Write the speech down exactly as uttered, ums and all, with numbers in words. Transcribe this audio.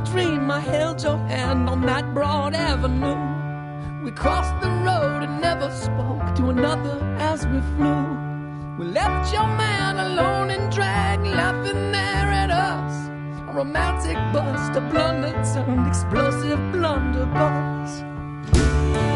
dream I held your hand on that broad avenue. We crossed the road and never spoke to another as we flew. We left your man alone in drag, laughing there at us. A romantic bust, a blunder turned explosive blunderbuss.